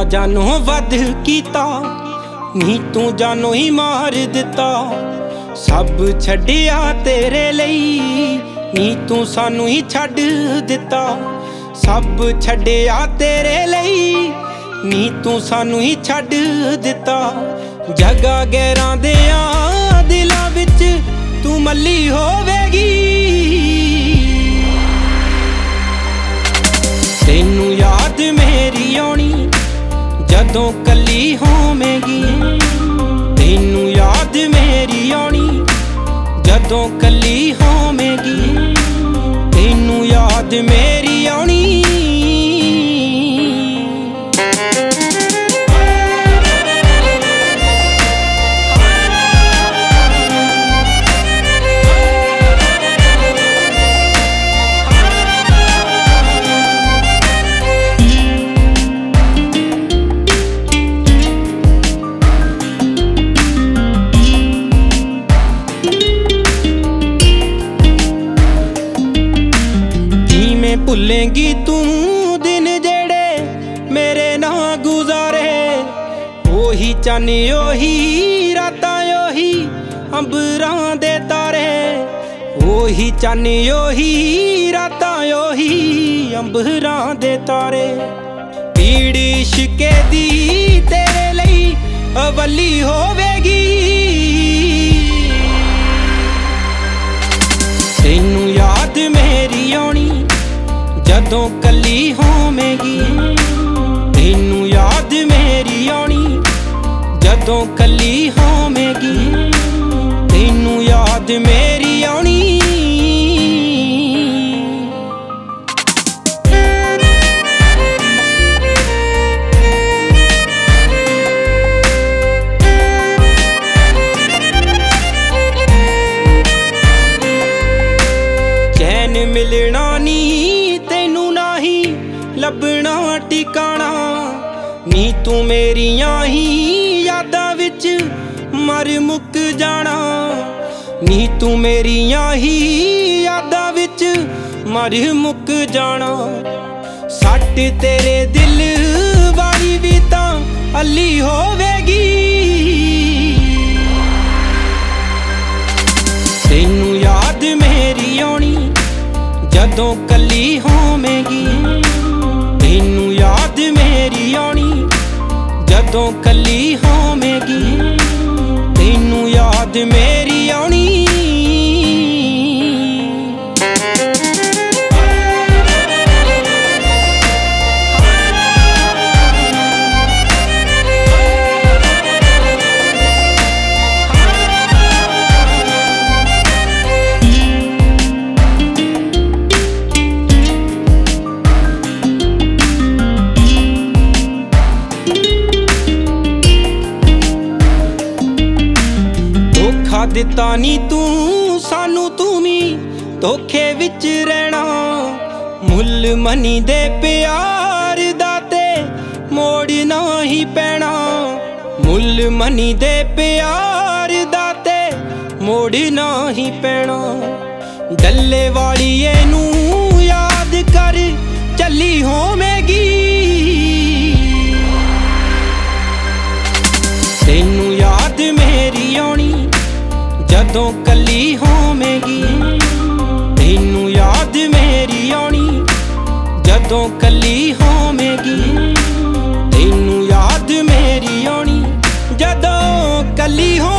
जानों वध कीता नी तू जानों ही मार दिता। सब छड्डिया तेरे लई नी तू सानू ही छड्ड दिता। सब छड्डिया तेरे लई नी तू सानू ही छड्ड दिता। जगा गैरां देयां दिलां विच तू मल्ली होवेगी। तैनू याद मेरी आउणी जदों कल्ली होवेगी। तैनू याद मेरी आउणी जदों कल्ली होवेगी। तैनू याद मेरी आउणी। भुलेंगी तू दिन जेड़े मेरे ना गुजारे। ओही चन्न ओही रातां ओही अंबरां दे तारे। ओही चन्न ओही रातां ओही अंबरां दे तारे। पीड़ इश्के दी तेरे लई अवली होवेगी। तैनू याद मेरी आउणी जदों कल्ली होवेगी। तैनू याद मेरी आउणी जदों कल्ली होवेगी। तैनू याद मेरी आउणी। चैन मिलना नी लभना टिकाना नी तू मेरियां ही यादां विच मर मुक जाना। नी तू मेरियां ही यादां विच मर मुक जाना। सट तेरे दिल वाली भी तां अली होवेगी। तैनू याद मेरी आउणी जदों कल्ली होवेगी। तैनू याद मेरी आउणी जदों कल्ली होवेगी। तैनू याद मेरी आउणी। दिता नी तू सानू तू भी धोखे विच रहना। मुल मनी दे प्यार दा ते मोड़ना ही पैना। मुल मनी दे प्यार दा ते मोड़ना ही पैना। डल्ले वालिए नू याद कर चली होवेगी। तैनू याद मेरी आउणी जदों कल्ली होवेगी। तैनू याद मेरी आउणी जदों कल्ली होवेगी। तैनू याद मेरी आउणी जदों कल्ली हो